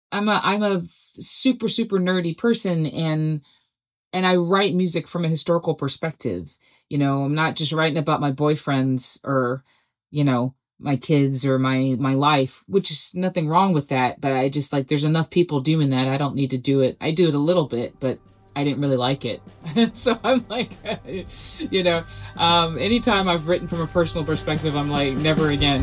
I'm a super, super nerdy person, and I write music from a historical perspective. I'm not just writing about my boyfriends or, my kids or my life, which is nothing wrong with that. But I just like, there's enough people doing that. I don't need to do it. I do it a little bit, but I didn't really like it. So I'm like, anytime I've written from a personal perspective, I'm like, never again.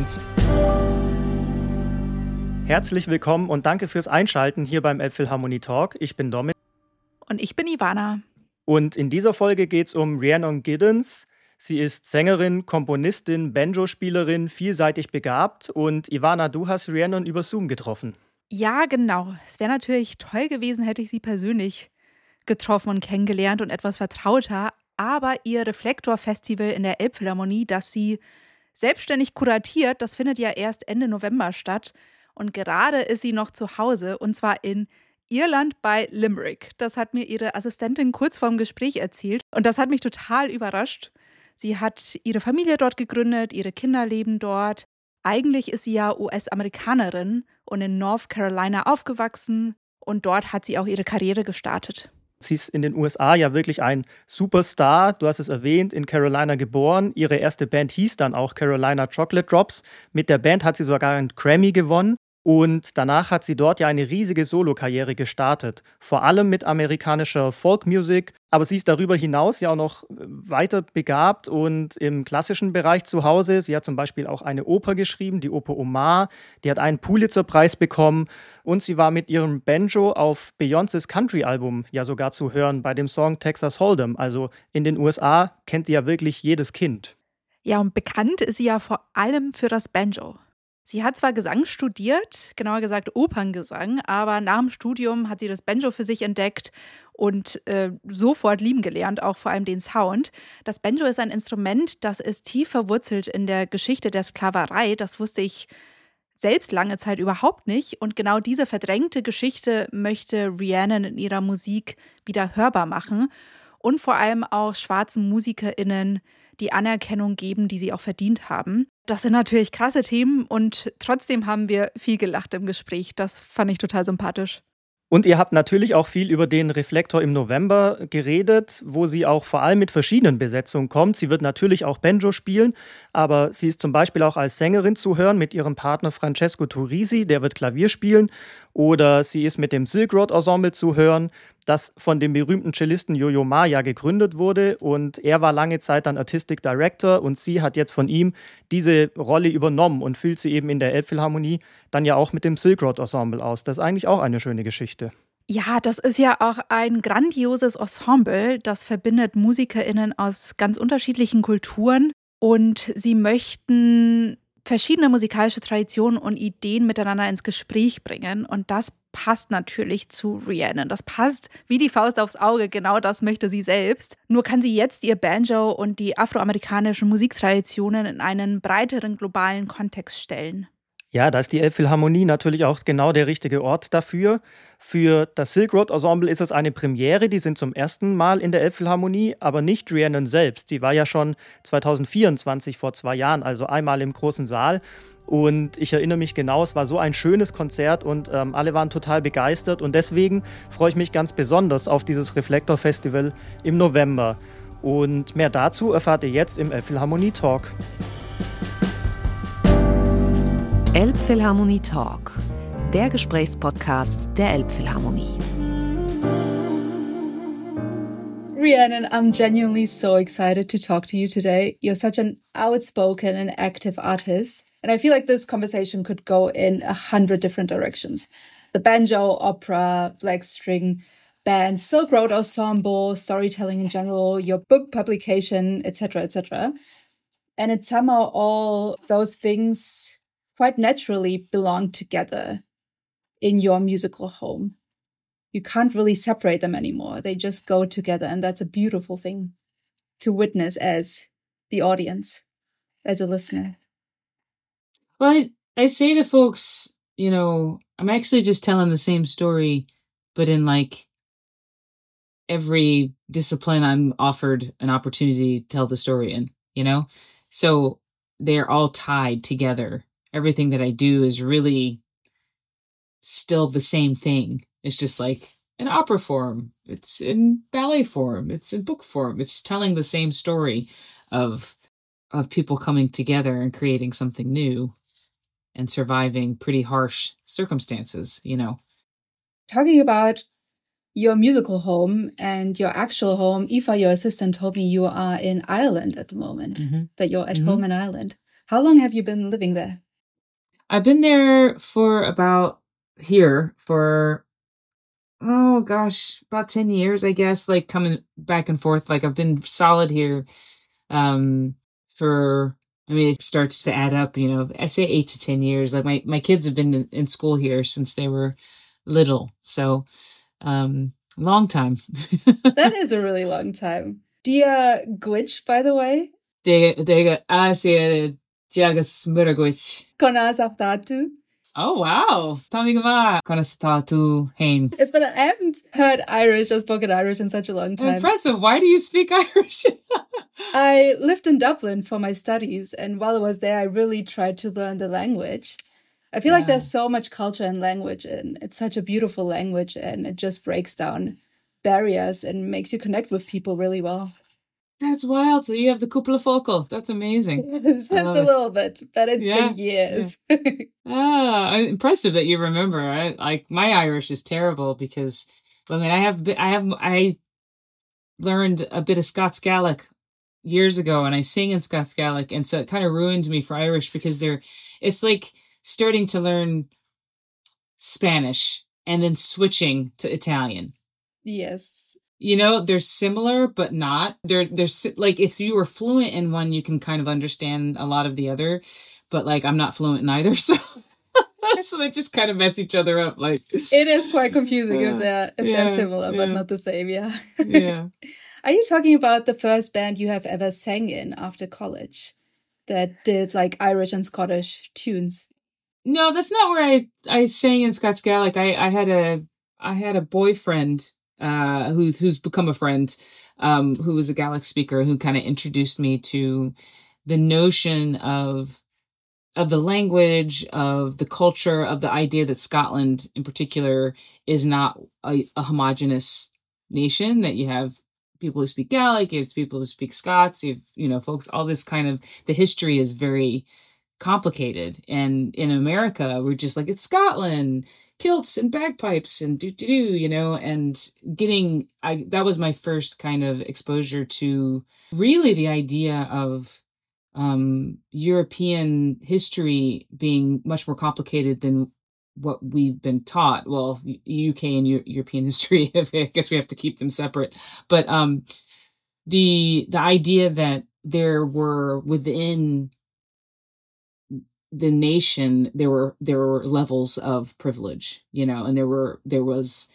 Herzlich willkommen und danke fürs Einschalten hier beim Elbphilharmonie Talk. Ich bin Dominik. Und ich bin Ivana. Und in dieser Folge geht es um Rhiannon Giddens. Sie ist Sängerin, Komponistin, Banjo-Spielerin, vielseitig begabt. Und Ivana, du hast Rhiannon über Zoom getroffen. Ja, genau. Es wäre natürlich toll gewesen, hätte ich sie persönlich getroffen und kennengelernt und etwas vertrauter. Aber ihr Reflektor-Festival in der Elbphilharmonie, das sie selbstständig kuratiert, das findet ja erst Ende November statt. Und gerade ist sie noch zu Hause, und zwar in Irland bei Limerick. Das hat mir ihre Assistentin kurz vorm Gespräch erzählt. Und das hat mich total überrascht. Sie hat ihre Familie dort gegründet, ihre Kinder leben dort. Eigentlich ist sie ja US-Amerikanerin und in North Carolina aufgewachsen. Und dort hat sie auch ihre Karriere gestartet. Sie ist in den USA ja wirklich ein Superstar. Du hast es erwähnt, in Carolina geboren. Ihre erste Band hieß dann auch Carolina Chocolate Drops. Mit der Band hat sie sogar einen Grammy gewonnen. Und danach hat sie dort ja eine riesige Solokarriere gestartet. Vor allem mit amerikanischer Folkmusik. Aber sie ist darüber hinaus ja auch noch weiter begabt und im klassischen Bereich zu Hause. Sie hat zum Beispiel auch eine Oper geschrieben, die Oper Omar. Die hat einen Pulitzer-Preis bekommen. Und sie war mit ihrem Banjo auf Beyoncés Country-Album ja sogar zu hören bei dem Song Texas Hold'em. Also in den USA kennt die ja wirklich jedes Kind. Ja, und bekannt ist sie ja vor allem für das Banjo. Sie hat zwar Gesang studiert, genauer gesagt Operngesang, aber nach dem Studium hat sie das Banjo für sich entdeckt und sofort lieben gelernt, auch vor allem den Sound. Das Banjo ist ein Instrument, das ist tief verwurzelt in der Geschichte der Sklaverei. Das wusste ich selbst lange Zeit überhaupt nicht. Und genau diese verdrängte Geschichte möchte Rhiannon in ihrer Musik wieder hörbar machen und vor allem auch schwarzen MusikerInnen die Anerkennung geben, die sie auch verdient haben. Das sind natürlich krasse Themen und trotzdem haben wir viel gelacht im Gespräch. Das fand ich total sympathisch. Und ihr habt natürlich auch viel über den Reflektor im November geredet, wo sie auch vor allem mit verschiedenen Besetzungen kommt. Sie wird natürlich auch Banjo spielen, aber sie ist zum Beispiel auch als Sängerin zu hören mit ihrem Partner Francesco Turrisi, der wird Klavier spielen. Oder sie ist mit dem Silk Road Ensemble zu hören, das von dem berühmten Cellisten Yo-Yo Ma ja gegründet wurde. Und er war lange Zeit dann Artistic Director und sie hat jetzt von ihm diese Rolle übernommen und füllt sie eben in der Elbphilharmonie dann ja auch mit dem Silk Road Ensemble aus. Das ist eigentlich auch eine schöne Geschichte. Ja, das ist ja auch ein grandioses Ensemble. Das verbindet MusikerInnen aus ganz unterschiedlichen Kulturen und sie möchten verschiedene musikalische Traditionen und Ideen miteinander ins Gespräch bringen. Und das passt natürlich zu Rhiannon. Das passt wie die Faust aufs Auge. Genau das möchte sie selbst. Nur kann sie jetzt ihr Banjo und die afroamerikanischen Musiktraditionen in einen breiteren globalen Kontext stellen. Ja, da ist die Elbphilharmonie natürlich auch genau der richtige Ort dafür. Für das Silk Road Ensemble ist es eine Premiere, die sind zum ersten Mal in der Elbphilharmonie, aber nicht Rhiannon selbst. Die war ja schon 2024, vor 2 Jahren, also einmal im großen Saal. Und ich erinnere mich genau, es war so ein schönes Konzert und alle waren total begeistert. Und deswegen freue ich mich ganz besonders auf dieses Reflektor-Festival im November. Und mehr dazu erfahrt ihr jetzt im Elbphilharmonie Talk. Elbphilharmonie Talk, der Gesprächspodcast der Elbphilharmonie. Rhiannon, I'm genuinely so excited to talk to you today. You're such an outspoken and active artist. And I feel like this conversation could go in 100 different directions. The banjo, opera, black string band, Silk Road Ensemble, storytelling in general, your book publication, etc., etc. And it's somehow all those things quite naturally belong together in your musical home. You can't really separate them anymore. They just go together. And that's a beautiful thing to witness as the audience, as a listener. Well, I say to folks, I'm actually just telling the same story, but in like every discipline I'm offered an opportunity to tell the story in, So they're all tied together. Everything that I do is really still the same thing. It's just like in opera form, it's in ballet form, it's in book form. It's telling the same story of people coming together and creating something new and surviving pretty harsh circumstances, you know. Talking about your musical home and your actual home, Aoife, your assistant, told me you are in Ireland at the moment, that you're at home in Ireland. How long have you been living there? I've been there for about 10 years, I guess, like coming back and forth. Like I've been solid here it starts to add up, you know, I say 8 to 10 years. Like my kids have been in school here since they were little. So, long time. That is a really long time. Dia Gwitch, by the way. Dia Jagas Muragwitch. Konasaftatu. Oh, wow. Tamigama. Konastatu Hain. It's been, I haven't heard Irish or spoken Irish in such a long time. Impressive. Why do you speak Irish? I lived in Dublin for my studies, and while I was there, I really tried to learn the language. I feel like there's so much culture in language, and it's such a beautiful language, and it just breaks down barriers and makes you connect with people really well. That's wild. So you have the Cúpla Focal. That's amazing. It's a little bit, but it's been years. Impressive that you remember. Like my Irish is terrible because I learned a bit of Scots Gaelic years ago, and I sing in Scots Gaelic, and so it kind of ruined me for Irish because it's like starting to learn Spanish and then switching to Italian. Yes. You know, they're similar, but not. They're like, if you were fluent in one, you can kind of understand a lot of the other, but like, I'm not fluent in either. So, so they just kind of mess each other up. Like, it is quite confusing if they're similar, but not the same. Yeah. Yeah. Are you talking about the first band you have ever sang in after college that did like Irish and Scottish tunes? No, that's not where I sang in Scots Gaelic. I had a boyfriend who's become a friend, who was a Gaelic speaker, who kind of introduced me to the notion of the language, of the culture, of the idea that Scotland in particular is not a homogenous nation, that you have people who speak Gaelic, you have people who speak Scots, you have, folks, all this kind of, the history is very complicated. And in America, we're just like, it's Scotland, kilts and bagpipes and and that was my first kind of exposure to really the idea of European history being much more complicated than what we've been taught. Well, UK and European history, I guess we have to keep them separate. But the idea that there were within the nation, there were levels of privilege, and there was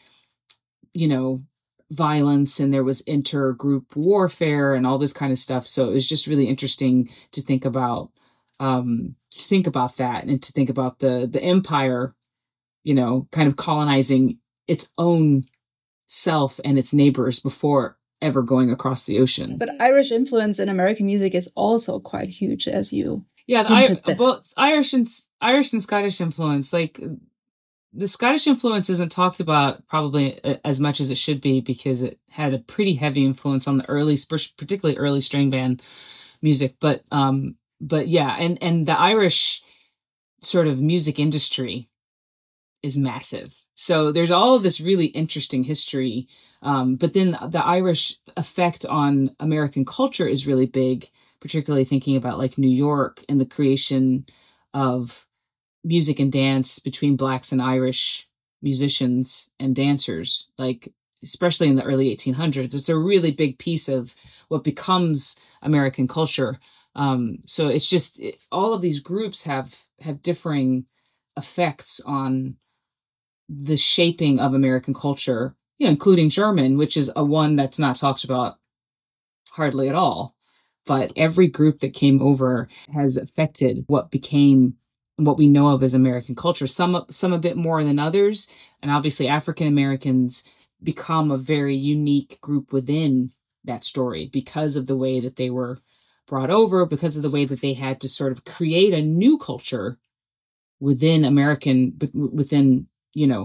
violence, and there was intergroup warfare and all this kind of stuff. So it was just really interesting to think about that, and to think about the empire, kind of colonizing its own self and its neighbors before ever going across the ocean. But Irish influence in American music is also quite huge, as you both Irish and Scottish influence. Like, the Scottish influence isn't talked about probably as much as it should be, because it had a pretty heavy influence on the particularly early string band music. But yeah, and the Irish sort of music industry is massive. So there's all of this really interesting history. But then the Irish effect on American culture is really big, particularly thinking about like New York and the creation of music and dance between Blacks and Irish musicians and dancers, like especially in the early 1800s. It's a really big piece of what becomes American culture. So it's just all of these groups have differing effects on the shaping of American culture, including German, which is a one that's not talked about hardly at all. But every group that came over has affected what became what we know of as American culture, some a bit more than others. And obviously African Americans become a very unique group within that story because of the way that they were brought over, because of the way that they had to sort of create a new culture within you know,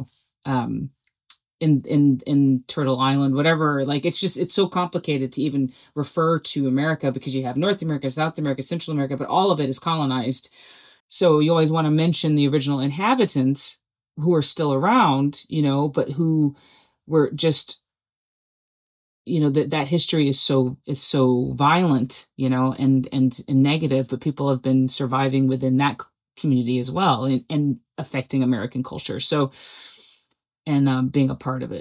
in Turtle Island, whatever. Like, it's so complicated to even refer to America, because you have North America, South America, Central America, but all of it is colonized. So you always want to mention the original inhabitants who are still around, but who were just, that history is so violent, and negative, but people have been surviving within that community as well, and affecting American culture. So, and being a part of it,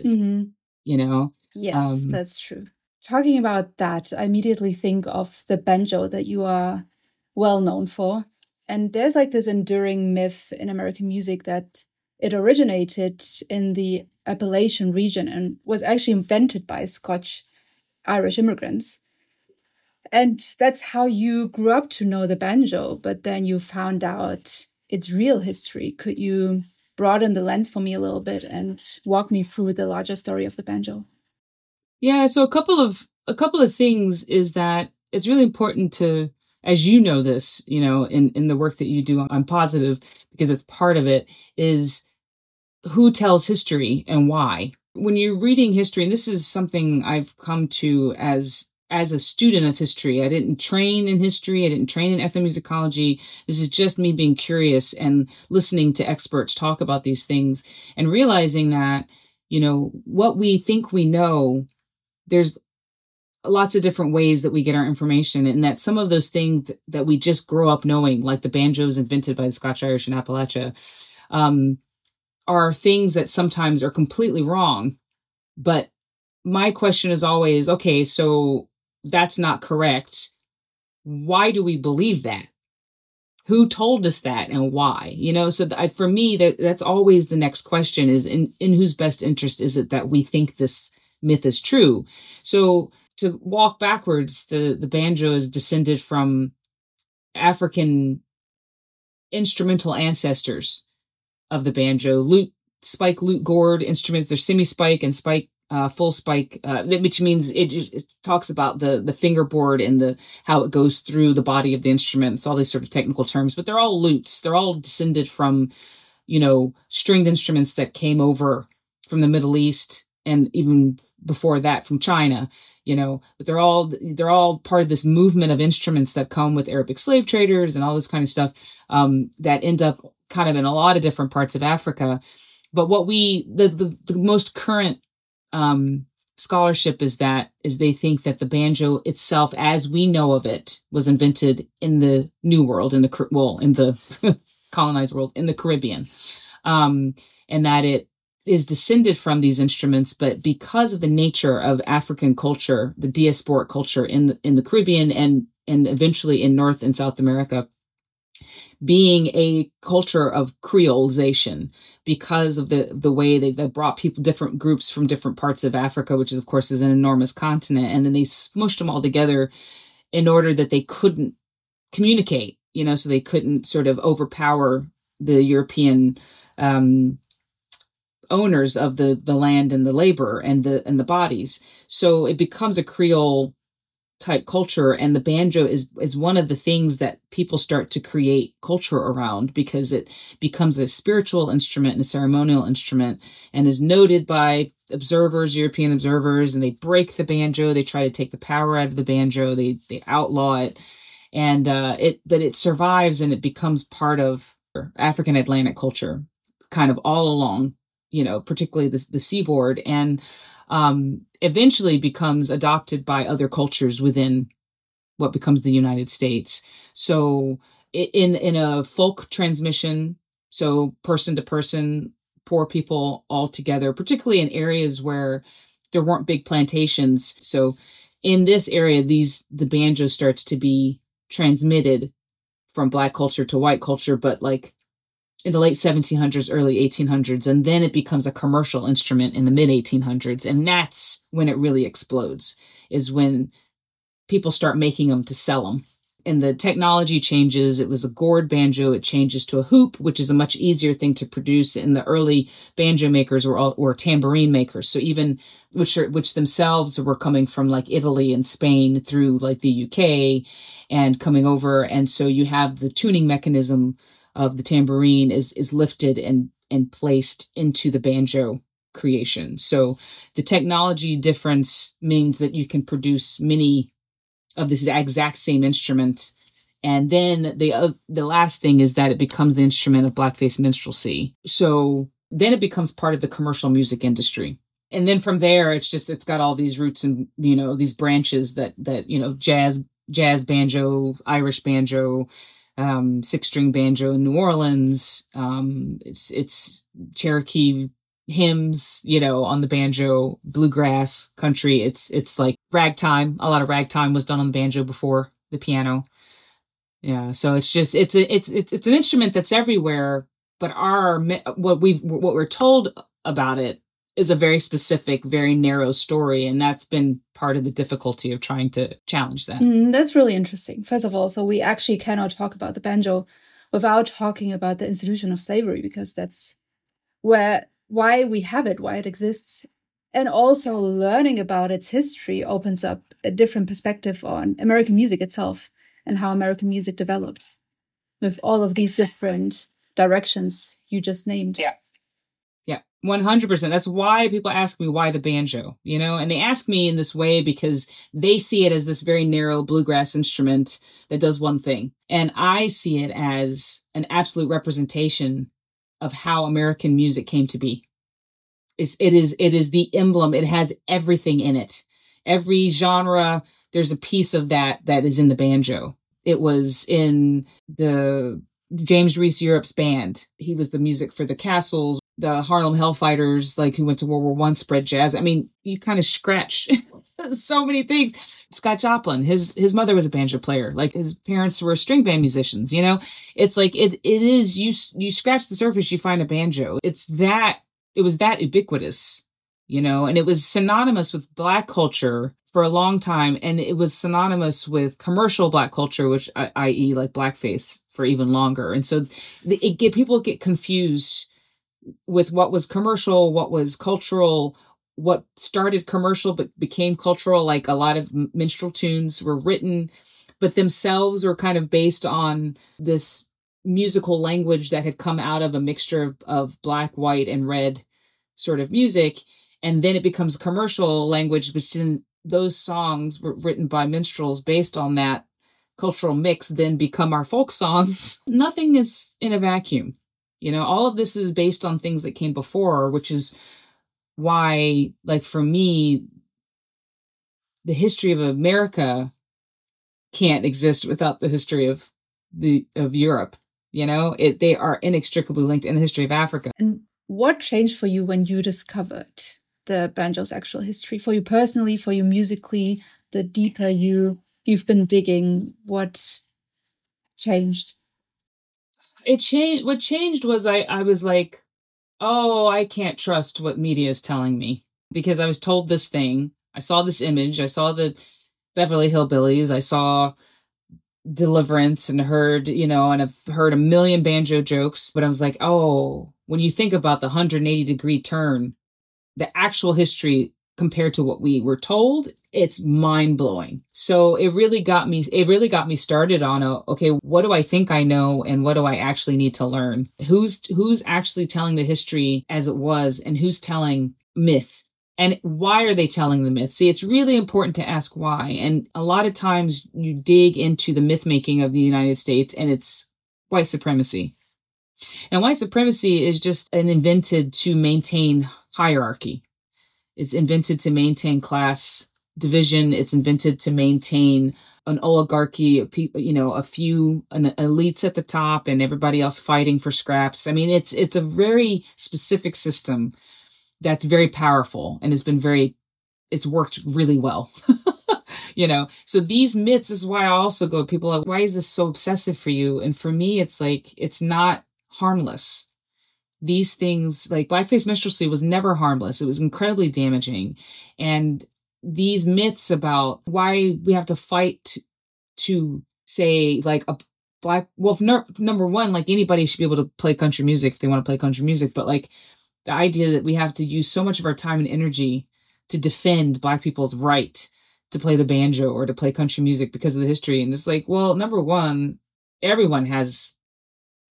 Yes, that's true. Talking about that, I immediately think of the banjo that you are well known for. And there's like this enduring myth in American music that it originated in the Appalachian region and was actually invented by Scotch-Irish immigrants. And that's how you grew up to know the banjo, but then you found out its real history. Could you broaden the lens for me a little bit and walk me through the larger story of the banjo? Yeah, so a couple of things is that it's really important to, as you know this, in the work that you do, I'm positive, because it's part of it, is who tells history and why. When you're reading history, and this is something I've come to as a student of history. I didn't train in history. I didn't train in ethnomusicology. This is just me being curious and listening to experts talk about these things and realizing that, what we think we know, there's lots of different ways that we get our information, and that some of those things that we just grow up knowing, like the banjos invented by the Scotch-Irish in Appalachia, are things that sometimes are completely wrong. But my question is always, okay, so that's not correct. Why do we believe that? Who told us that and why? So for me, that's always the next question, is in whose best interest is it that we think this myth is true? So to walk backwards, the banjo is descended from African instrumental ancestors of the banjo, spike lute gourd instruments. There's semi-spike and spike, full spike, which means it talks about the fingerboard and how it goes through the body of the instruments, all these sort of technical terms, but they're all lutes. They're all descended from, stringed instruments that came over from the Middle East, and even before that from China, but they're all part of this movement of instruments that come with Arabic slave traders and all this kind of stuff, that end up kind of in a lot of different parts of Africa. But what the most current scholarship is they think that the banjo itself, as we know of it, was invented in the New World, in the colonized world, in the Caribbean, and that it is descended from these instruments, but because of the nature of African culture, the diasporic culture in the Caribbean and eventually in North and South America, being a culture of creolization, because of the way they brought people, different groups from different parts of Africa, which is, of course, is an enormous continent, and then they smushed them all together in order that they couldn't communicate, so they couldn't sort of overpower the European owners of the land and the labor and the bodies. So it becomes a Creole type culture, and the banjo is one of the things that people start to create culture around, because it becomes a spiritual instrument and a ceremonial instrument, and is noted by European observers, and they break the banjo. They try to take the power out of the banjo. They outlaw it, and but it survives, and it becomes part of African Atlantic culture kind of all along, particularly the seaboard, and eventually becomes adopted by other cultures within what becomes the United States. So in a folk transmission, so person to person, poor people all together, particularly in areas where there weren't big plantations. So in this area, the banjo starts to be transmitted from Black culture to white culture, but like in the late 1700s, early 1800s, and then it becomes a commercial instrument in the mid 1800s. And that's when it really explodes, is when people start making them to sell them. And the technology changes. It was a gourd banjo. It changes to a hoop, which is a much easier thing to produce. And the early banjo makers were tambourine makers. So even, which themselves were coming from like Italy and Spain through like the UK and coming over. And so you have the tuning mechanism of the tambourine is lifted and and placed into the banjo creation. So the technology difference means that you can produce many of this exact same instrument. And then the last thing is that it becomes the instrument of blackface minstrelsy. So then it becomes part of the commercial music industry. And then from there, it's got all these roots and, these branches that jazz banjo, Irish banjo, 6-string banjo in New Orleans. It's Cherokee hymns, on the banjo, bluegrass, country. It's like ragtime. A lot of ragtime was done on the banjo before the piano. Yeah. So it's an instrument that's everywhere, but what we're told about it is a very specific, very narrow story. And that's been part of the difficulty of trying to challenge that. That's really interesting. First of all, so we actually cannot talk about the banjo without talking about the institution of slavery, because that's why we have it, why it exists. And also learning about its history opens up a different perspective on American music itself and how American music develops with all of these different directions you just named. Yeah. 100%. That's why people ask me why the banjo, and they ask me in this way because they see it as this very narrow bluegrass instrument that does one thing. And I see it as an absolute representation of how American music came to be. It is the emblem. It has everything in it. Every genre, there's a piece of that is in the banjo. It was in the James Reese Europe's band. He was the music for the Castles, the Harlem Hellfighters, who went to World War I, spread jazz. I mean, you kind of scratch so many things. Scott Joplin, his mother was a banjo player. His parents were string band musicians, It's it is, you scratch the surface, you find a banjo. It was that ubiquitous, and it was synonymous with Black culture for a long time. And it was synonymous with commercial Black culture, which i.e. blackface, for even longer. And so people get confused with what was commercial, what was cultural, what started commercial but became cultural. A lot of minstrel tunes were written, but themselves were kind of based on this musical language that had come out of a mixture of Black, white, and red sort of music. And then it becomes commercial language, which then those songs were written by minstrels based on that cultural mix, then become our folk songs. Nothing is in a vacuum. All of this is based on things that came before, which is why, for me, the history of America can't exist without the history of Europe. They are inextricably linked, in the history of Africa. And what changed for you when you discovered the banjo's actual history? For you personally, for you musically, the deeper you've been digging, what changed? What changed was I was like, oh, I can't trust what media is telling me, because I was told this thing. I saw this image. I saw the Beverly Hillbillies. I saw Deliverance and heard, and I've heard a million banjo jokes. But I was like, oh, when you think about the 180-degree turn, the actual history compared to what we were told, it's mind blowing. So it really got me started on okay, what do I think I know and what do I actually need to learn? Who's actually telling the history as it was, and who's telling myth? And why are they telling the myth? See, it's really important to ask why. And a lot of times you dig into the myth making of the United States, and it's white supremacy. And white supremacy is just invented to maintain hierarchy. It's invented to maintain class division. It's invented to maintain an oligarchy of people, a few elites at the top and everybody else fighting for scraps. I mean, it's a very specific system that's very powerful and it's worked really well. So these myths is why I also go, people are like, why is this so obsessive for you? And for me, it's it's not harmless. These things, like blackface minstrelsy, was never harmless. It was incredibly damaging. And these myths about why we have to fight to say a Black, well, number one, anybody should be able to play country music if they want to play country music. But the idea that we have to use so much of our time and energy to defend Black people's right to play the banjo or to play country music because of the history. And it's well, number one, everyone has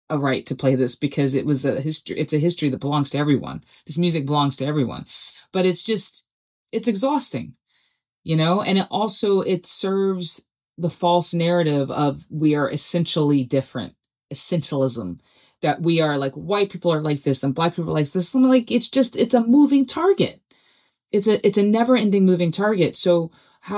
a right to play this because it was a history. It's a history that belongs to everyone. This music belongs to everyone, but it's exhausting, and it serves the false narrative of we are essentially different, essentialism, that we are like white people are like this and black people are like this. I'm like, it's a moving target. It's a never ending moving target. So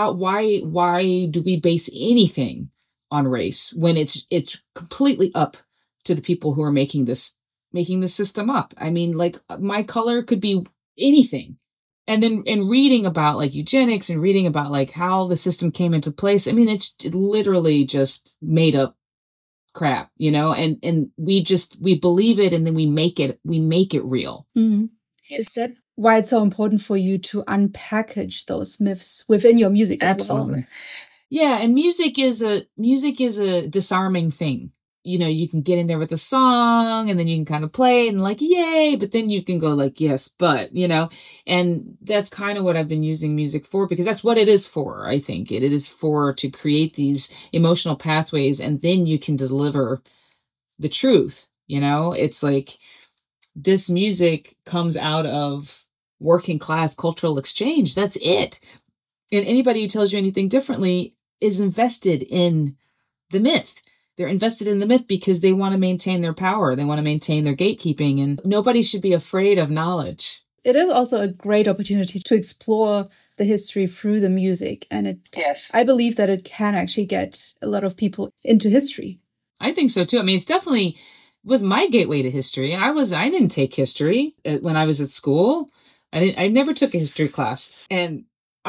why do we base anything on race when it's completely up to the people who are making this system up? I mean, like my color could be anything. And then reading about like eugenics and reading about like how the system came into place. I mean, it's literally just made up crap, and we believe it and then we make it real. Mm-hmm. Is that why it's so important for you to unpackage those myths within your music as Absolutely. well? Yeah, and music is a disarming thing. You can get in there with a song and then you can kind of play and like, yay, but then you can go like, yes, but, and that's kind of what I've been using music for, because that's what it is for. I think it is for to create these emotional pathways, and then you can deliver the truth. It's like this music comes out of working class cultural exchange. That's it. And anybody who tells you anything differently is invested in the myth. They're invested in the myth because they want to maintain their power. They want to maintain their gatekeeping, and nobody should be afraid of knowledge. It is also a great opportunity to explore the history through the music. And I believe that it can actually get a lot of people into history. I think so too. I mean, was my gateway to history. I didn't take history when I was at school. I never took a history class. And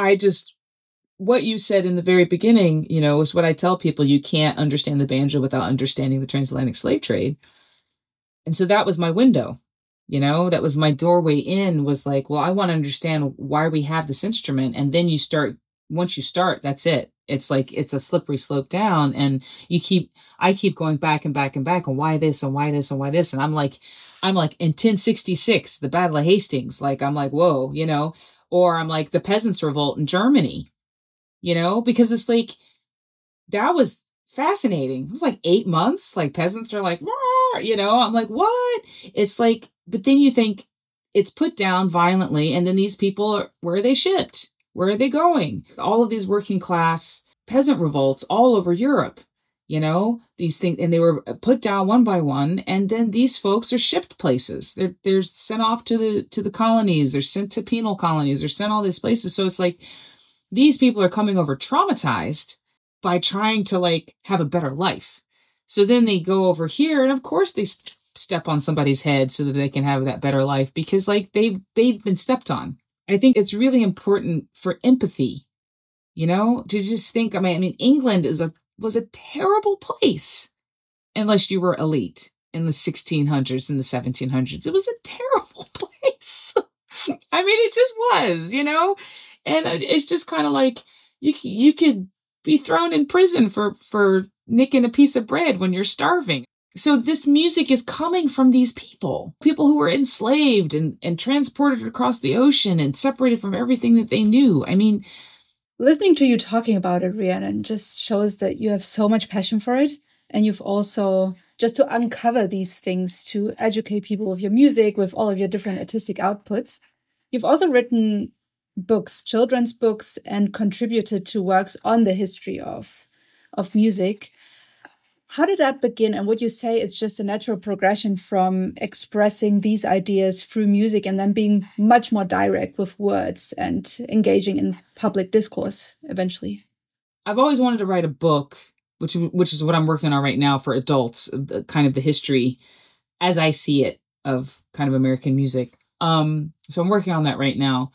what you said in the very beginning, is what I tell people. You can't understand the banjo without understanding the transatlantic slave trade. And so that was my window, that was my doorway in, was like, well, I want to understand why we have this instrument. And then once you start, that's it. It's like, it's a slippery slope down. And I keep going back and back and back, and why this and why this and why this. And I'm like in 1066, the Battle of Hastings, like, I'm like, whoa, or I'm like the Peasants' Revolt in Germany. Because it's like, that was fascinating. It was like 8 months, like peasants are like, I'm like, what? It's like, but then you think it's put down violently. And then these people where are they shipped? Where are they going? All of these working class peasant revolts all over Europe, these things, and they were put down one by one. And then these folks are shipped places. They're sent off to the colonies. They're sent to penal colonies. They're sent all these places. So it's like, these people are coming over traumatized by trying to like have a better life. So then they go over here, and of course they step on somebody's head so that they can have that better life, because like they've been stepped on. I think it's really important for empathy, to just think, I mean, England was a terrible place unless you were elite in the 1600s and the 1700s. It was a terrible place. I mean, it just was, And it's just kind of like you could be thrown in prison for nicking a piece of bread when you're starving. So this music is coming from these people who were enslaved and transported across the ocean and separated from everything that they knew. I mean, listening to you talking about it, Rhiannon, just shows that you have so much passion for it. And you've also, just to uncover these things, to educate people with your music, with all of your different artistic outputs. You've also written books, children's books, and contributed to works on the history of music. How did that begin? And would you say it's just a natural progression from expressing these ideas through music and then being much more direct with words and engaging in public discourse eventually? I've always wanted to write a book, which is what I'm working on right now for adults, kind of the history as I see it of kind of American music. So I'm working on that right now.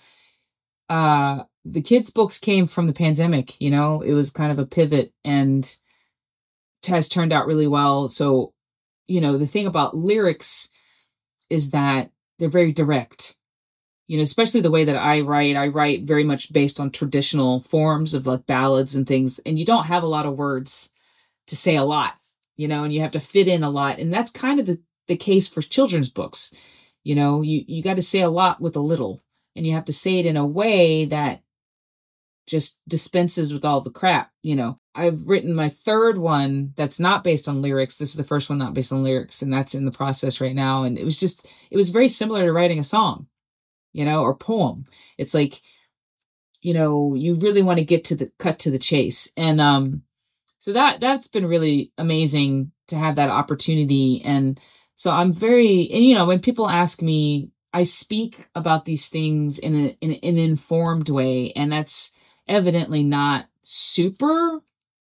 The kids' books came from the pandemic, it was kind of a pivot and has turned out really well. So, the thing about lyrics is that they're very direct, especially the way that I write very much based on traditional forms of like ballads and things. And you don't have a lot of words to say a lot, and you have to fit in a lot. And that's kind of the case for children's books. You got to say a lot with a little, and you have to say it in a way that just dispenses with all the crap, I've written my third one that's not based on lyrics. This is the first one not based on lyrics, and that's in the process right now. And it was very similar to writing a song, or poem. It's like, you really want to get to the cut to the chase. And so that's been really amazing to have that opportunity. And so I'm when people ask me, I speak about these things in an informed way, and that's evidently not super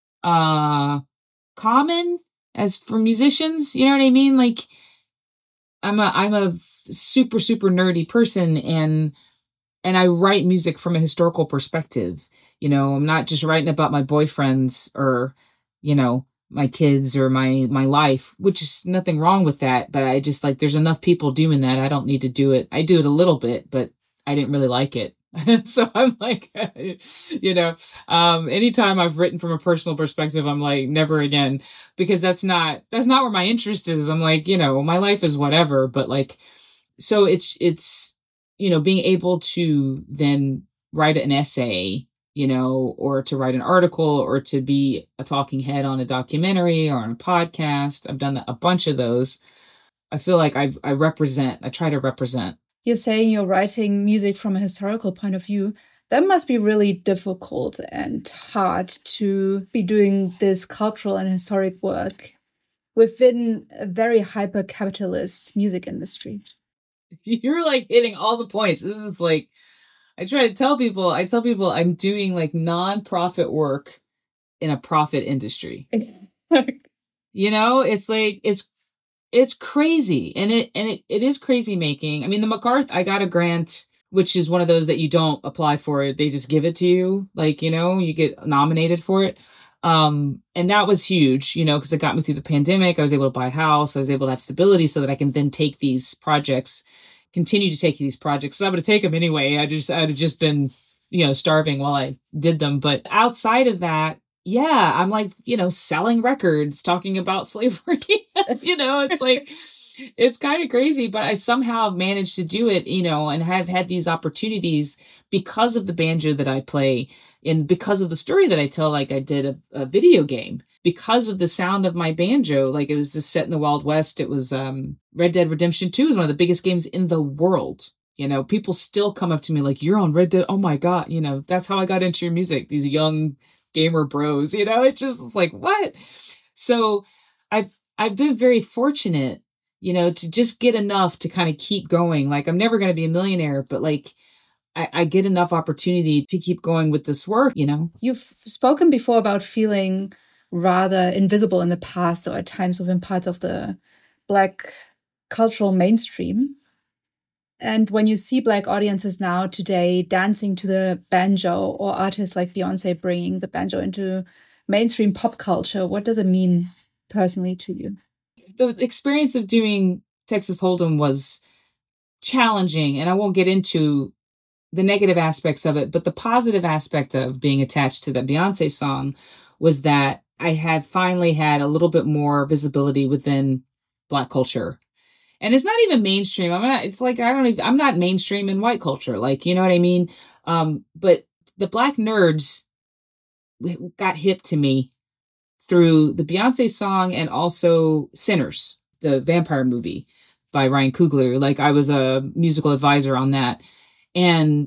common as for musicians. You know what I mean? Like I'm a super, super nerdy person, and I write music from a historical perspective. I'm not just writing about my boyfriends or, my kids or my life, which is nothing wrong with that. But I just there's enough people doing that. I don't need to do it. I do it a little bit, but I didn't really like it. So I'm like, anytime I've written from a personal perspective, I'm like, never again, because that's not where my interest is. I'm like, my life is whatever, but so it's, being able to then write an essay, or to write an article or to be a talking head on a documentary or on a podcast. I've done a bunch of those. I feel like I try to represent. You're saying you're writing music from a historical point of view. That must be really difficult and hard to be doing this cultural and historic work within a very hyper-capitalist music industry. You're hitting all the points. This is I tell people I'm doing nonprofit work in a profit industry. It's crazy. And it is crazy making. I mean, the MacArthur, I got a grant, which is one of those that you don't apply for it. They just give it to you. You get nominated for it. And that was huge, because it got me through the pandemic. I was able to buy a house. I was able to have stability so that I can then take these projects, continue to take these projects. So I would have taken them anyway. I'd have just been, starving while I did them. But outside of that, yeah, I'm selling records, talking about slavery. It's kind of crazy, but I somehow managed to do it, and have had these opportunities because of the banjo that I play and because of the story that I tell. I did a video game because of the sound of my banjo. It was just set in the Wild West. It was Red Dead Redemption 2 is one of the biggest games in the world. People still come up to me you're on Red Dead. Oh my God. That's how I got into your music. These young gamer bros, it's just what? So I've been very fortunate, to just get enough to kind of keep going. I'm never going to be a millionaire, but I get enough opportunity to keep going with this work, You've spoken before about feeling rather invisible in the past or at times within parts of the Black cultural mainstream. And when you see Black audiences now today dancing to the banjo, or artists like Beyonce bringing the banjo into mainstream pop culture, what does it mean personally to you? The experience of doing Texas Hold'em was challenging, and I won't get into the negative aspects of it, but the positive aspect of being attached to the Beyonce song was that I had finally had a little bit more visibility within Black culture. And it's not even mainstream. I'm not mainstream in white culture. You know what I mean? But the Black nerds got hip to me through the Beyonce song and also Sinners, the vampire movie by Ryan Coogler. I was a musical advisor on that. And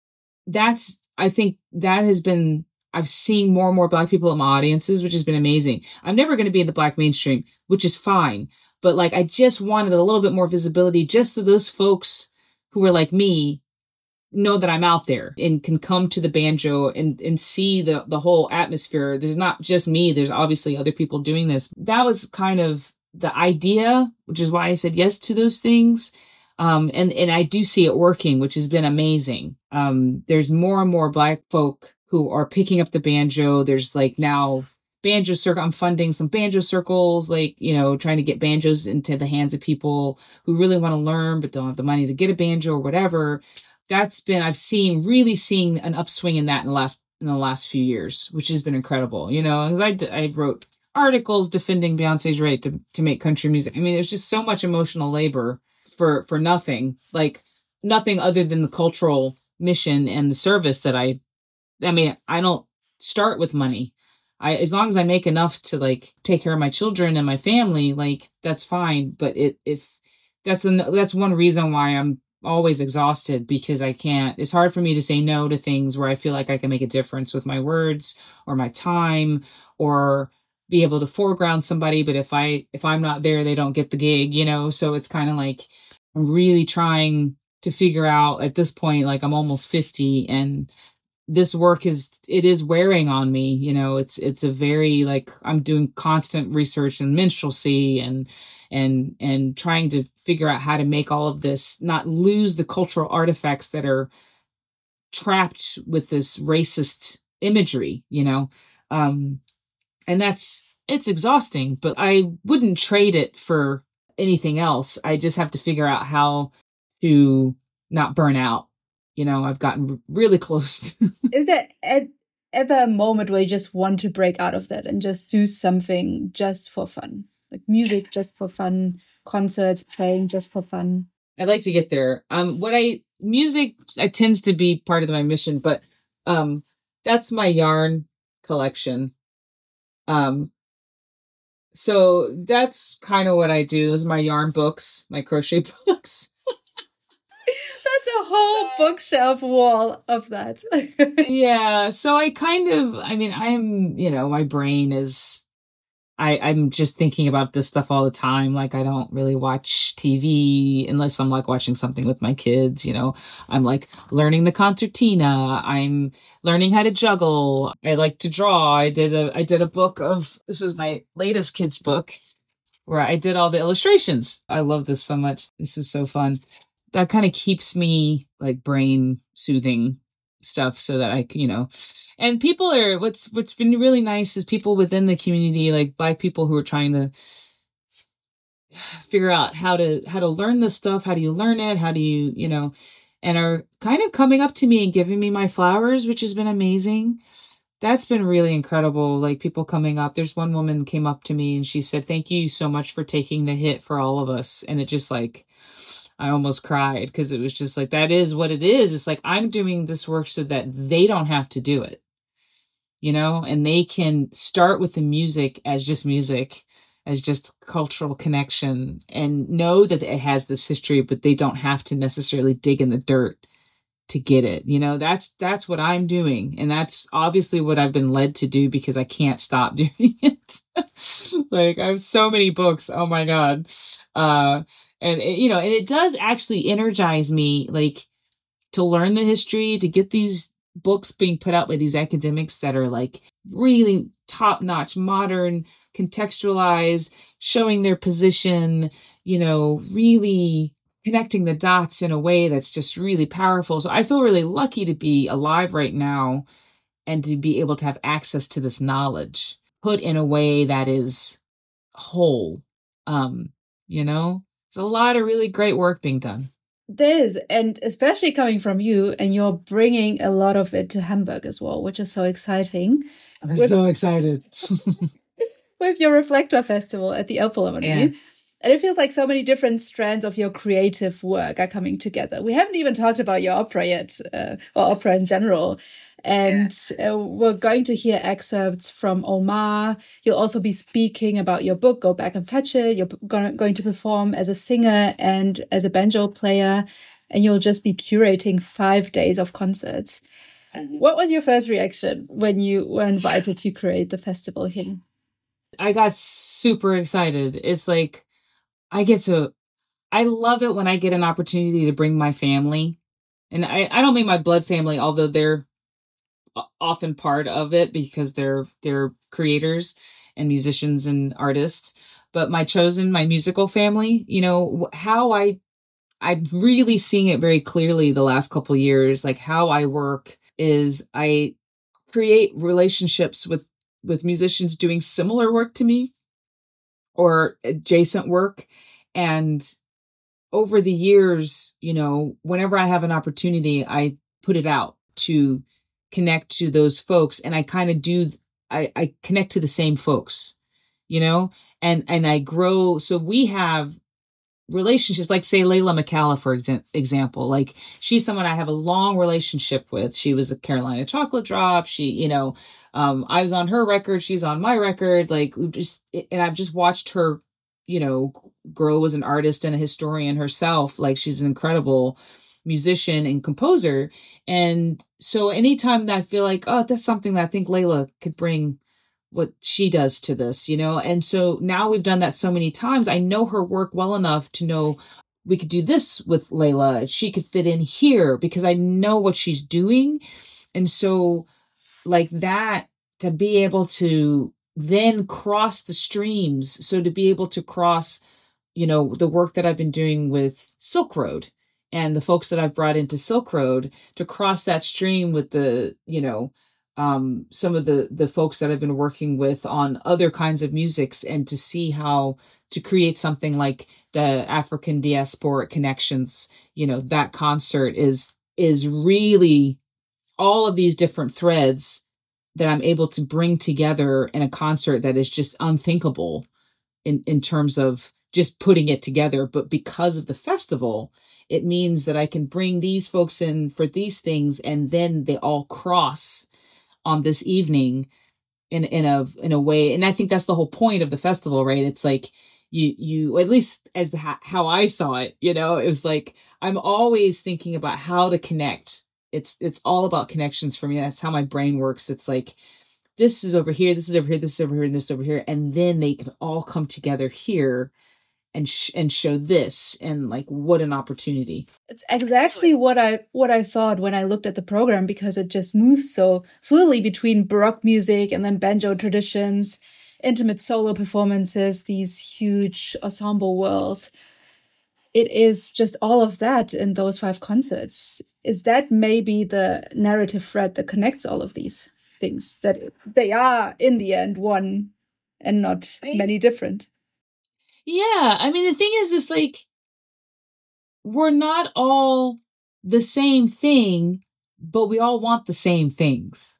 I think that has been, I've seen more and more Black people in my audiences, which has been amazing. I'm never going to be in the Black mainstream, which is fine. But I just wanted a little bit more visibility just so those folks who are like me know that I'm out there and can come to the banjo and see the whole atmosphere. There's not just me. There's obviously other people doing this. That was kind of the idea, which is why I said yes to those things. And I do see it working, which has been amazing. There's more and more Black folk who are picking up the banjo. There's now banjo circle. I'm funding some banjo circles, trying to get banjos into the hands of people who really want to learn, but don't have the money to get a banjo or whatever. I've really seen an upswing in that in the last few years, which has been incredible, because I wrote articles defending Beyonce's right to make country music. I mean, there's just so much emotional labor for nothing, nothing other than the cultural mission and the service that I don't start with money. as long as I make enough to like take care of my children and my family, like that's fine. But if that's one reason why I'm always exhausted, because it's hard for me to say no to things where I feel like I can make a difference with my words or my time, or be able to foreground somebody. But if I'm not there, they don't get the gig, So it's kind of like, I'm really trying to figure out at this point, like I'm almost 50, and this work is wearing on me. It's a very, like, I'm doing constant research in minstrelsy and trying to figure out how to make all of this not lose the cultural artifacts that are trapped with this racist imagery, and it's exhausting, but I wouldn't trade it for anything else. I just have to figure out how to not burn out. I've gotten really close. Is there ever a moment where you just want to break out of that and just do something just for fun? Like music just for fun, concerts, playing just for fun? I'd like to get there. Music tends to be part of my mission, but that's my yarn collection. So that's kind of what I do. Those are my yarn books, my crochet books. That's a whole bookshelf wall of that. Yeah. So my brain is, I'm just thinking about this stuff all the time. Like, I don't really watch TV unless I'm like watching something with my kids, I'm like learning the concertina. I'm learning how to juggle. I like to draw. I did a book this was my latest kids book where I did all the illustrations. I love this so much. This was so fun. That kind of keeps me like brain soothing stuff so that I can, and people are, what's been really nice is people within the community, like Black people who are trying to figure out how to learn this stuff. How do you learn it? How do you, and are kind of coming up to me and giving me my flowers, which has been amazing. That's been really incredible. Like, people coming up. There's one woman came up to me and she said, "Thank you so much for taking the hit for all of us." And it just like, I almost cried, because it was just like, that is what it is. It's like, I'm doing this work so that they don't have to do it, and they can start with the music, as just cultural connection, and know that it has this history, but they don't have to necessarily dig in the dirt to get it. That's what I'm doing. And that's obviously what I've been led to do, because I can't stop doing it. Like, I have so many books. Oh my God. And it does actually energize me, like, to learn the history, to get these books being put out by these academics that are like really top notch, modern, contextualized, showing their position, really connecting the dots in a way that's just really powerful. So I feel really lucky to be alive right now and to be able to have access to this knowledge put in a way that is whole. There's a lot of really great work being done. There's, and especially coming from you, and you're bringing a lot of it to Hamburg as well, which is so exciting. I'm so excited. With your Reflector Festival at the Elbphilharmonie. Yeah. And it feels like so many different strands of your creative work are coming together. We haven't even talked about your opera yet, or opera in general. And we're going to hear excerpts from Omar. You'll also be speaking about your book, Go Back and Fetch It. You're going to perform as a singer and as a banjo player. And you'll just be curating 5 days of concerts. Mm-hmm. What was your first reaction when you were invited to create the festival here? I got super excited. It's like, I love it when I get an opportunity to bring my family. And I don't mean my blood family, although they're often part of it because they're creators and musicians and artists. But my musical family, how I'm really seeing it very clearly the last couple of years. Like, how I work is I create relationships with musicians doing similar work to me or adjacent work. And over the years, whenever I have an opportunity, I put it out to connect to those folks. And I kind of I connect to the same folks, and I grow. So we have relationships, like say Layla McCalla, for example, like she's someone I have a long relationship with. She was a Carolina Chocolate Drop. She, I was on her record. She's on my record. Like and I've just watched her, grow as an artist and a historian herself. Like she's an incredible musician and composer. And so anytime that I feel like, oh, that's something that I think Layla could bring what she does to this, and so now we've done that so many times. I know her work well enough to know we could do this with Layla. She could fit in here because I know what she's doing. And so like that, to be able to then cross the streams. So to be able to cross, the work that I've been doing with Silk Road and the folks that I've brought into Silk Road, to cross that stream with the, some of the folks that I've been working with on other kinds of musics, and to see how to create something like the African Diasporic Connections, that concert is really all of these different threads that I'm able to bring together in a concert that is just unthinkable in terms of just putting it together. But because of the festival, it means that I can bring these folks in for these things, and then they all cross on this evening in a way. And I think that's the whole point of the festival, right? It's like you at least as how I saw it, it was like, I'm always thinking about how to connect. It's all about connections for me. That's how my brain works. It's like, this is over here, this is over here, this is over here, and this is over here. And then they can all come together here and show this, and like, what an opportunity. It's exactly what I thought when I looked at the program, because it just moves so fluidly between Baroque music and then banjo traditions, intimate solo performances, these huge ensemble worlds. It is just all of that in those 5 concerts. Is that maybe the narrative thread that connects all of these things, that they are in the end one and not many different? Yeah. I mean, the thing is, it's like, we're not all the same thing, but we all want the same things.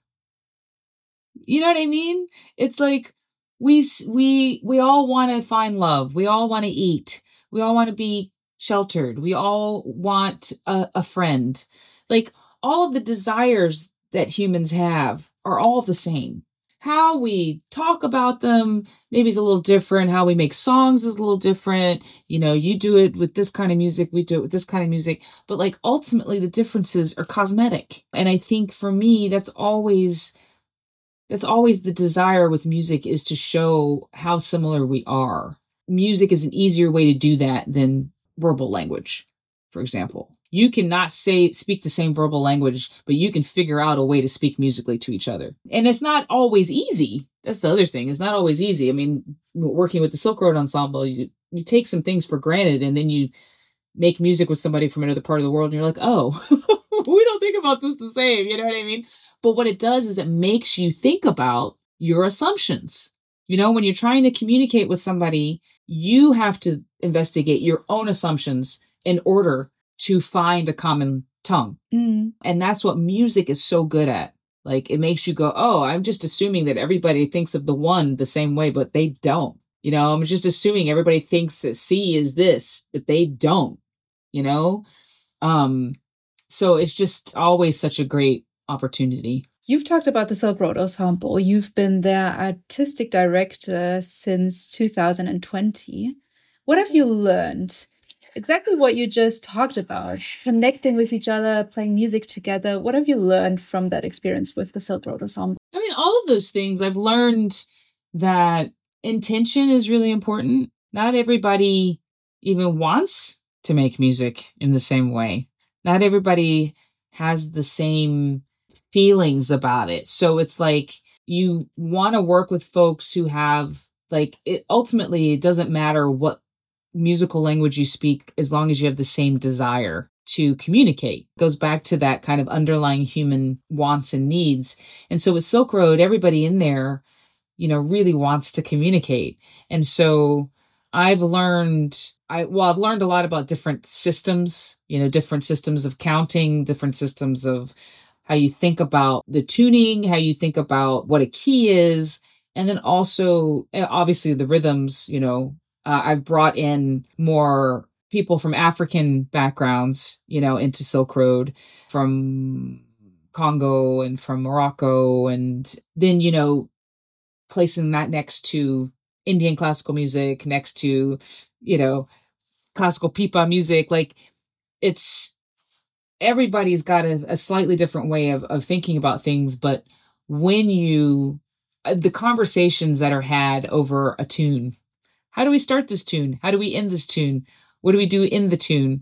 You know what I mean? It's like, we all want to find love. We all want to eat. We all want to be sheltered. We all want a friend. Like, all of the desires that humans have are all the same. How we talk about them maybe is a little different. How we make songs is a little different. You do it with this kind of music, we do it with this kind of music. But like, ultimately the differences are cosmetic. And I think for me, that's always the desire with music, is to show how similar we are. Music is an easier way to do that than verbal language, for example. You cannot speak the same verbal language, but you can figure out a way to speak musically to each other. And it's not always easy. That's the other thing. It's not always easy. I mean, working with the Silk Road Ensemble, you take some things for granted, and then you make music with somebody from another part of the world, and you're like, oh, we don't think about this the same. You know what I mean? But what it does is it makes you think about your assumptions. When you're trying to communicate with somebody, you have to investigate your own assumptions in order to find a common tongue. Mm. And that's what music is so good at. Like, it makes you go, oh, I'm just assuming that everybody thinks of the one the same way, but they don't. I'm just assuming everybody thinks that C is this, but they don't, So it's just always such a great opportunity. You've talked about the Silk Road Ensemble. You've been their artistic director since 2020. What have you learned? Exactly what you just talked about, connecting with each other, playing music together. What have you learned from that experience with the Silk Road Ensemble? I mean, all of those things. I've learned that intention is really important. Not everybody even wants to make music in the same way. Not everybody has the same feelings about it. So it's like, you want to work with folks who have, like, it ultimately, it doesn't matter what musical language you speak, as long as you have the same desire to communicate. It goes back to that kind of underlying human wants and needs. And so with Silk Road, everybody in there, really wants to communicate. And so I've learned a lot about different systems, different systems of counting, different systems of how you think about the tuning, how you think about what a key is. And then also, obviously, the rhythms, I've brought in more people from African backgrounds, into Silk Road, from Congo and from Morocco. And then, placing that next to Indian classical music, next to, classical pipa music. Like, everybody's got a slightly different way of thinking about things. But when the conversations that are had over a tune, how do we start this tune? How do we end this tune? What do we do in the tune?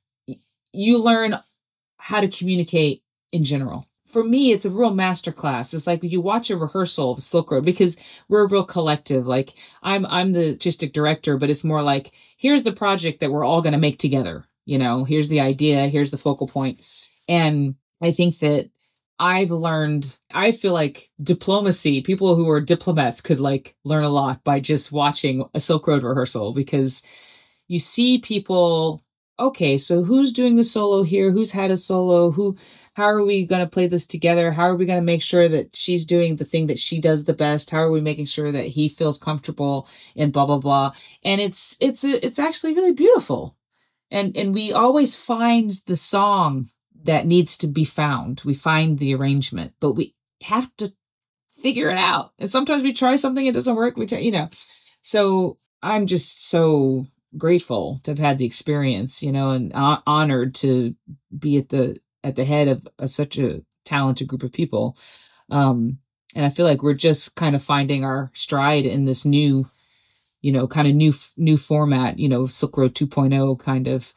You learn how to communicate in general. For me, it's a real masterclass. It's like you watch a rehearsal of Silk Road, because we're a real collective. Like I'm the artistic director, but it's more like, here's the project that we're all going to make together. Here's the idea, here's the focal point. And I think that I feel like diplomacy, people who are diplomats could learn a lot by just watching a Silk Road rehearsal, because you see people, okay, so who's doing the solo here? Who's had a solo? How are we going to play this together? How are we going to make sure that she's doing the thing that she does the best? How are we making sure that he feels comfortable and blah, blah, blah. And it's actually really beautiful. And we always find the song that needs to be found. We find the arrangement, but we have to figure it out. And sometimes we try something, it doesn't work. We try, so I'm just so grateful to have had the experience, and honored to be at the head of such a talented group of people. And I feel like we're just kind of finding our stride in this new, kind of new format, Silk Road 2.0 kind of,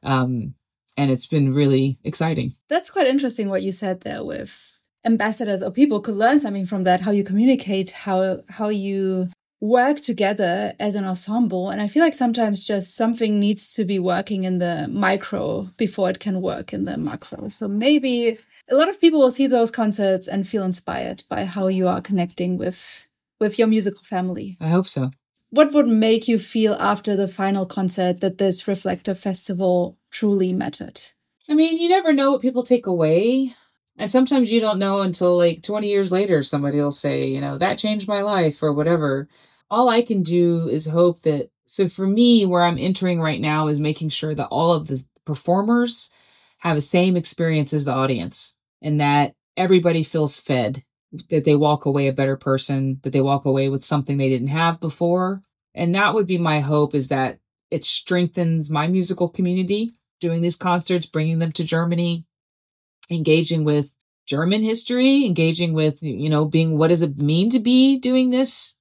and it's been really exciting. That's quite interesting what you said there with ambassadors, or people could learn something from that, how you communicate, how you work together as an ensemble. And I feel like sometimes just something needs to be working in the micro before it can work in the macro. So maybe a lot of people will see those concerts and feel inspired by how you are connecting with your musical family. I hope so. What would make you feel after the final concert that this Reflective Festival truly mattered? I mean, you never know what people take away. And sometimes you don't know until 20 years later, somebody will say, that changed my life or whatever. All I can do is hope that, so for me, where I'm entering right now is making sure that all of the performers have the same experience as the audience, and that everybody feels fed, that they walk away a better person, that they walk away with something they didn't have before. And that would be my hope, is that it strengthens my musical community, doing these concerts, bringing them to Germany, engaging with German history, engaging with, being, what does it mean to be doing this?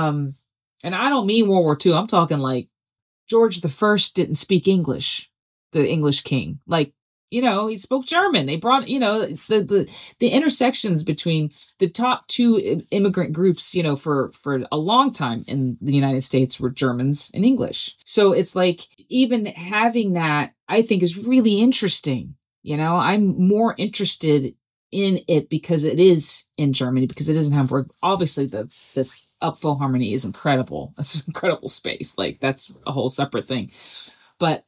And I don't mean World War II. I'm talking George I didn't speak English, the English king. He spoke German. They brought, the intersections between the top two immigrant groups, for a long time in the United States were Germans and English. So it's even having that, I think, is really interesting. I'm more interested in it because it is in Germany, because it is in Hamburg. Obviously, the Elbphilharmonie is incredible. It's an incredible space. That's a whole separate thing. But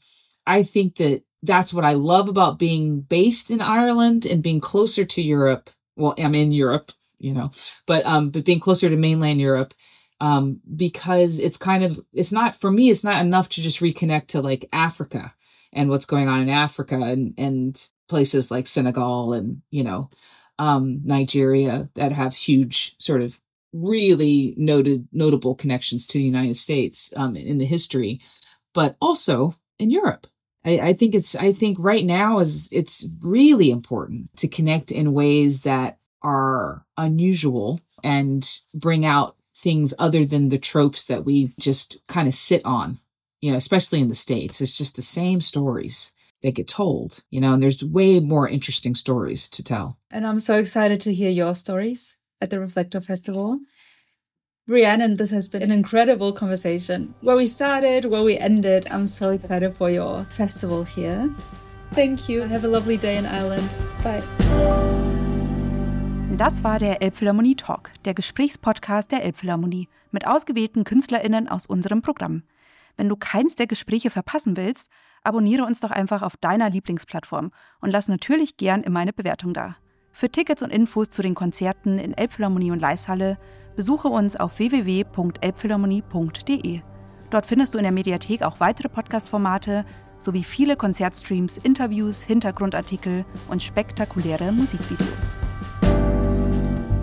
I think that's what I love about being based in Ireland and being closer to Europe. Well, I'm in Europe, but being closer to mainland Europe, because it's not, for me, it's not enough to just reconnect to Africa and what's going on in Africa and places like Senegal and, Nigeria that have huge sort of really notable connections to the United States in the history, but also in Europe. I think right now it's really important to connect in ways that are unusual and bring out things other than the tropes that we just kind of sit on, especially in the States. It's just the same stories that get told, and there's way more interesting stories to tell. And I'm so excited to hear your stories at the Reflective Festival. Rhiannon, this has been an incredible conversation. Where we started, where we ended. I'm so excited for your festival here. Thank you. Have a lovely day in Ireland. Bye. Das war der Elbphilharmonie Talk, der Gesprächspodcast der Elbphilharmonie mit ausgewählten KünstlerInnen aus unserem Programm. Wenn du keins der Gespräche verpassen willst, abonniere uns doch einfach auf deiner Lieblingsplattform und lass natürlich gern immer eine Bewertung da. Für Tickets und Infos zu den Konzerten in Elbphilharmonie und Laeiszhalle besuche uns auf www.elbphilharmonie.de. Dort findest du in der Mediathek auch weitere Podcast-Formate sowie viele Konzertstreams, Interviews, Hintergrundartikel und spektakuläre Musikvideos.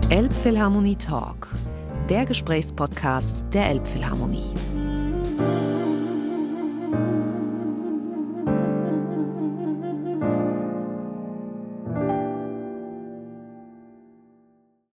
Elbphilharmonie Talk, der Gesprächspodcast der Elbphilharmonie.